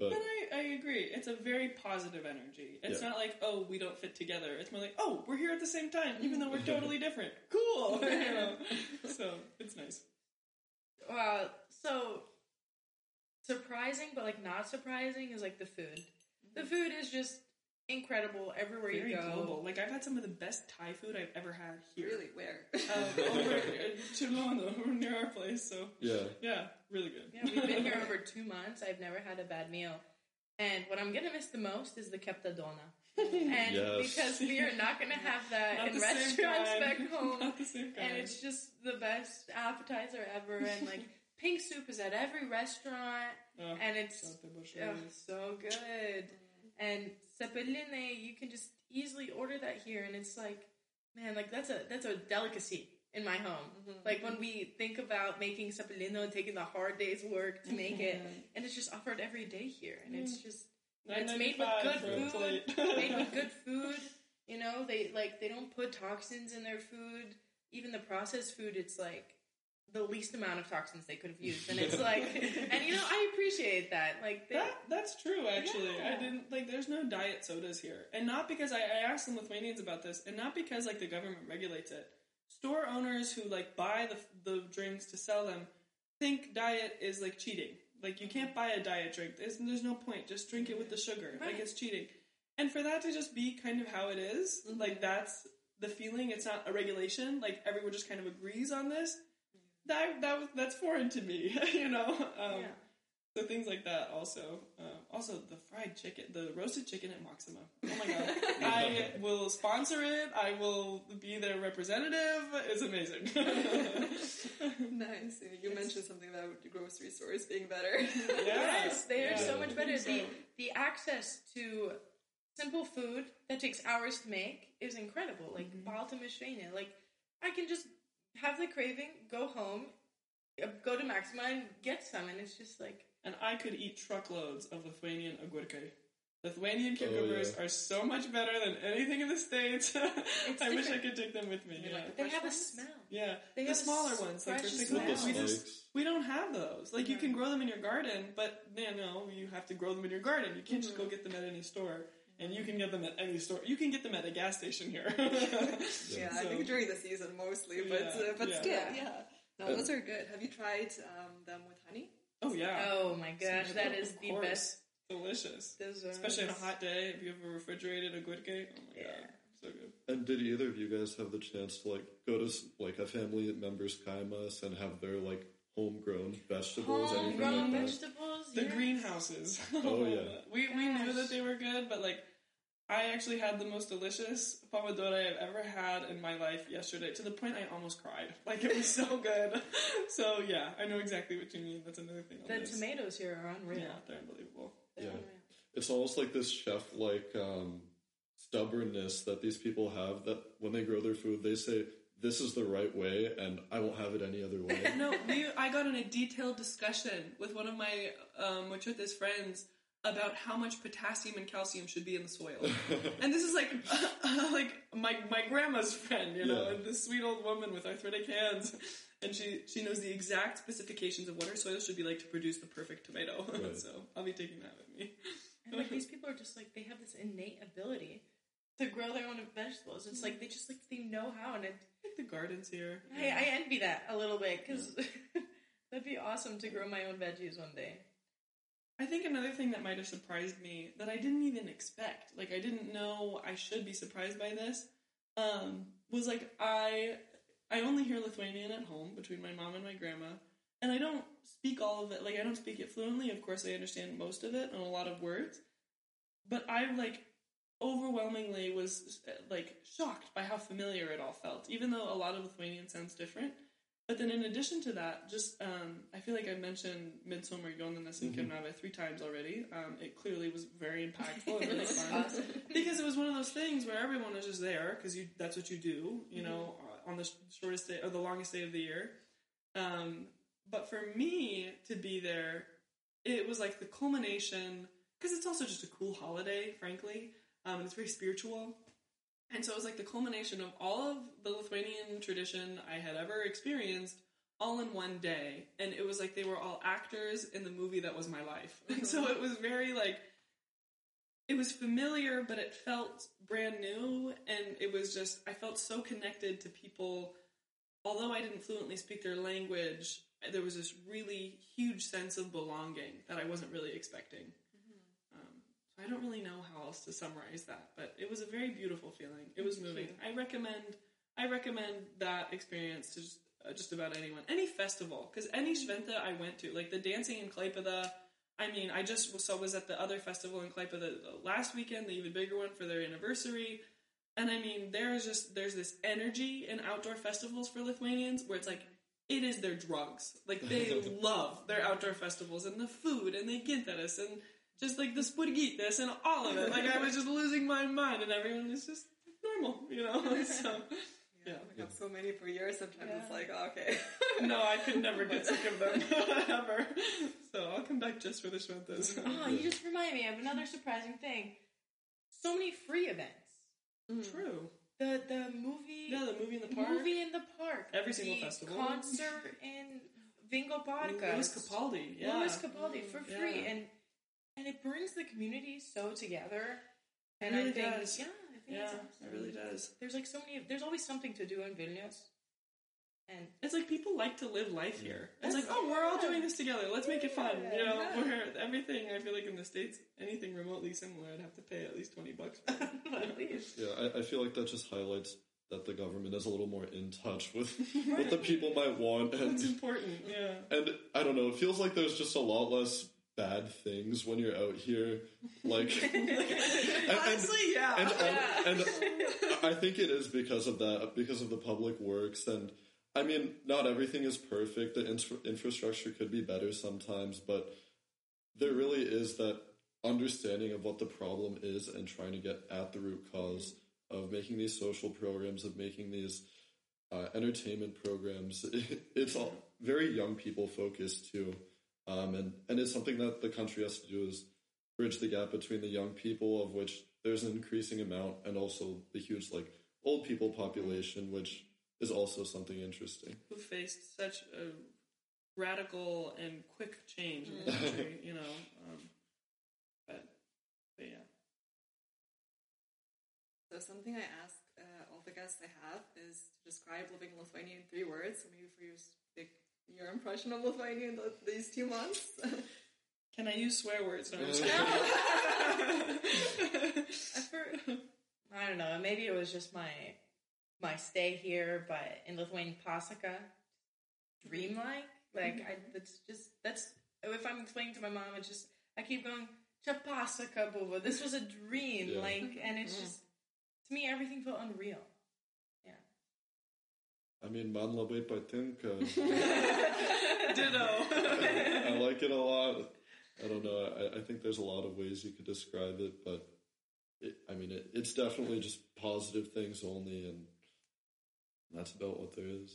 I agree. It's a very positive energy. It's Yeah. not like, oh, we don't fit together. It's more like, oh, we're here at the same time, even though we're totally different. Cool. You know? So it's nice. Wow. So surprising, but like not surprising is like the food. The food is just incredible everywhere Very you go. global. Like, I've had some of the best Thai food I've ever had here. Really, where? Um, over in Chilano, near our place. So Yeah. yeah, really good. Yeah, we've been here over two months. I've never had a bad meal. And what I'm gonna miss the most is the keptadona. And Yes. because we are not gonna have that Not in the same restaurants kind. back home. Not the same kind. And it's just the best appetizer ever. And like pink soup is at every restaurant. Oh, And it's Sate Bosho. oh, so good. And cepelline, you can just easily order that here, and it's like, man, like that's a that's a delicacy in my home. Like when we think about making cepelline, taking the hard day's work to make it, and it's just offered every day here, and it's just it's made with nine good ninety-five for a food, plate. made with good food. You know, they like they don't put toxins in their food. Even the processed food, it's like the least amount of toxins they could have used, and it's like, and you know, I appreciate that. Like they, That that's true, actually. Yeah. I didn't like. There's no diet sodas here, and not because I, I asked some Lithuanians about this, and not because like the government regulates it. Store owners who like buy the the drinks to sell them think diet is like cheating. Like you can't buy a diet drink. There's there's no point. Just drink it with the sugar. Right. Like it's cheating. And for that to just be kind of how it is, like that's the feeling. It's not a regulation. Like everyone just kind of agrees on this. That that was that's foreign to me, you know. Um, Yeah. So things like that. Also, uh, also the fried chicken, the roasted chicken at Maxima. Oh my god, I will sponsor it. I will be their representative. It's amazing. Nice. You mentioned something about the grocery stores being better. Yes, they are Yeah. so much better. So- The the access to simple food that takes hours to make is incredible. Like Mm-hmm. Baltimore, like I can just have the craving, go home, uh, go to Maxima and get some, and it's just like And I could eat truckloads of Lithuanian agurkai. Lithuanian cucumbers yeah. are so much better than anything in the States. I wish I different. could take them with me. You Yeah, like the they fresh have a ones? smell. yeah. They the have a smaller s- ones, like fresh they're smell. six- we With the just spikes. we don't have those. Like you can grow them in your garden, but you know you have to grow them in your garden. You can't just go get them at any store. And you can get them at any store. You can get them at a gas station here. Yeah, I So- think during the season mostly, but Yeah, uh, but yeah. still, Yeah. yeah. No, those are good. Have you tried um, them with honey? Oh yeah. Oh my gosh, So, that of is the course. best Delicious. dessert. Especially on a hot day. If you have a refrigerated agurkai, oh my Yeah. god, so good. And did either of you guys have the chance to like go to s- like a family member's kaimas and have their like homegrown vegetables? anything Homegrown like that? vegetables. The yes. greenhouses. Oh, yeah. we we knew Gosh. that they were good, but like I actually had the most delicious pomodoro I've ever had in my life yesterday, to the point I almost cried. Like it was so good. So yeah, I know exactly what you mean. That's another thing on The this. tomatoes here are unreal. Yeah, they're unbelievable. They're Yeah. unreal. It's almost like this chef like um, stubbornness that these people have that when they grow their food, they say, this is the right way and I won't have it any other way. No, we, I got in a detailed discussion with one of my um, Mochotes friends about how much potassium and calcium should be in the soil. And this is like like my my grandma's friend, you know, Yeah. and this sweet old woman with arthritic hands. And she, she knows the exact specifications of what her soil should be like to produce the perfect tomato. Right. So I'll be taking that with me. And like these people are just like they have this innate ability to grow their own vegetables. It's like they just like they know how, and it, Like the gardens here. I, I envy that a little bit because that'd be awesome to grow my own veggies one day. I think another thing that might have surprised me that I didn't even expect, like I didn't know I should be surprised by this, um, was like I I only hear Lithuanian at home between my mom and my grandma, and I don't speak all of it. Like I don't speak it fluently. Of course, I understand most of it and a lot of words, but I like overwhelmingly was like shocked by how familiar it all felt, even though a lot of Lithuanian sounds different. But then in addition to that, just, um, I feel like I mentioned Midsummer Jonas and Kemnave three times already. Um, it clearly was very impactful and really fun. Awesome. Because it was one of those things where everyone was just there, because you that's what you do, you know, on the shortest day, or the longest day of the year. Um, but for me to be there, it was like the culmination, because it's also just a cool holiday, frankly, um, and it's very spiritual. And so it was like the culmination of all of the Lithuanian tradition I had ever experienced all in one day. And it was like they were all actors in the movie that was my life. And so it was very like, it was familiar, but it felt brand new, and it was just, I felt so connected to people. Although I didn't fluently speak their language, there was this really huge sense of belonging that I wasn't really expecting. Mm-hmm. Um, so I don't really know how else to summarize that, but it was a very beautiful feeling. It was moving. I recommend I recommend that experience to just, uh, just about anyone. Any festival, because any Svente I went to, like the dancing in Klaipeda, I mean, I just was, so was at the other festival in Klaipeda last weekend, the even bigger one for their anniversary. And I mean, there's just, there's this energy in outdoor festivals for Lithuanians where it's like, it is their drugs. Like, they love their outdoor festivals and the food and the gintaras and just like the spurgytes and all of it. Like, I was just losing my mind and everyone is just normal, you know? So, yeah. We got so many per year, sometimes yeah. It's like, oh, okay. No, I could never get sick of them, ever. So I'll come back just for the Sventes. Oh, you just remind me of another surprising thing. So many free events. Mm. True. The the movie. Yeah, the movie in the park. Movie in the park. Every single the festival. Concert in Vingo Parkas. Louis Capaldi. Yeah. Louis Capaldi for free, yeah. and and it brings the community so together. And it really I think, does. yeah, I think yeah, it's awesome. It really does. There's like so many. There's always something to do in Vilnius. And it's like people like to live life here. It's like, oh, we're all doing this together. Let's make it fun. You know, yeah. where everything, I feel like in the States, anything remotely similar, I'd have to pay at least twenty bucks for. At least. Yeah, I, I feel like that just highlights that the government is a little more in touch with right. what the people might want. And, That's important, yeah. And I don't know, it feels like there's just a lot less bad things when you're out here. Like, and, honestly, yeah. And, and, and I think it is because of that, because of the public works. And I mean, not everything is perfect. The infra- infrastructure could be better sometimes, but there really is that understanding of what the problem is and trying to get at the root cause of making these social programs, of making these uh, entertainment programs. It, it's all very young people focused too. Um, and, and it's something that the country has to do is bridge the gap between the young people, of which there's an increasing amount, and also the huge like old people population, which is also something interesting. Who faced such a radical and quick change in the country, you know. Um, but, but yeah. So something I ask uh, all the guests I have is to describe living in Lithuania in three words. So maybe for you, like, your impression of Lithuania in the, these two months. Can I use swear words? No, I'm just I don't know. Maybe it was just my my stay here, but in Lithuanian pasaka, dreamlike. Like I, that's just that's if I'm explaining to my mom, it's just I keep going. Čia pasaka buvo. This was a dream, yeah. Like, and it's just to me everything felt unreal. Yeah. I mean, man labai patinka. Ditto. I, I like it a lot. I don't know. I, I think there's a lot of ways you could describe it, but it, I mean, it, it's definitely just positive things only, and that's about what there is.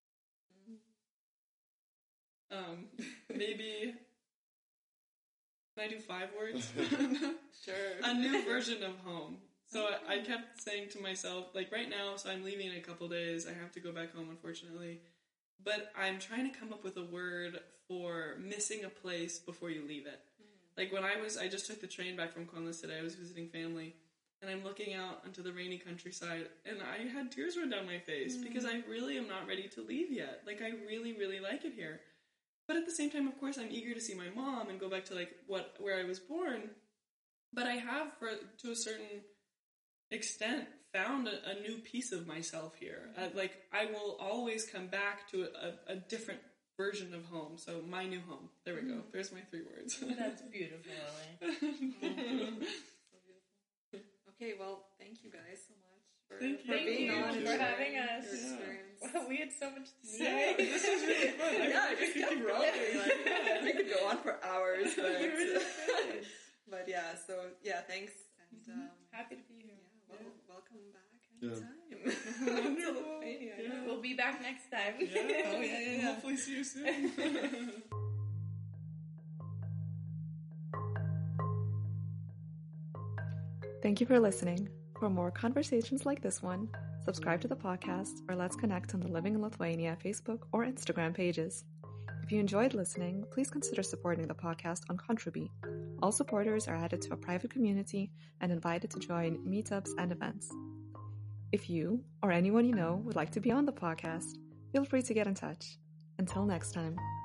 Um, maybe. Can I do five words? Sure. A new version of home. So I, I kept saying to myself, like right now, so I'm leaving in a couple days. I have to go back home, unfortunately. But I'm trying to come up with a word for missing a place before you leave it. Mm. Like when I was, I just took the train back from Kaunas today. I was visiting family. And I'm looking out onto the rainy countryside. And I had tears run down my face mm. because I really am not ready to leave yet. Like I really, really like it here. But at the same time, of course, I'm eager to see my mom and go back to like what where I was born. But I have, for to a certain extent, found a, a new piece of myself here. Uh, like I will always come back to a, a, a different version of home. So my new home. There we go. There's my three words. That's beautiful, Ellie. So beautiful. Okay, well, thank you guys so much. For, thank for you. being Thank on you and for having us. Yeah. Wow, we had so much to say. Yeah, this was really fun. I Yeah, I just kept rolling. Like, yeah, we could go on for hours. But, but yeah, so yeah, thanks. And um, happy to be here. Yeah, well, yeah. Welcome back yeah. anytime. Wonderful. Yeah. We'll be back next time. Yeah. Oh, yeah, yeah, yeah. Hopefully see you soon. Thank you for listening. For more conversations like this one, subscribe to the podcast or let's connect on the Living in Lithuania Facebook or Instagram pages. If you enjoyed listening, please consider supporting the podcast on Contribute. All supporters are added to a private community and invited to join meetups and events. If you or anyone you know would like to be on the podcast, feel free to get in touch. Until next time.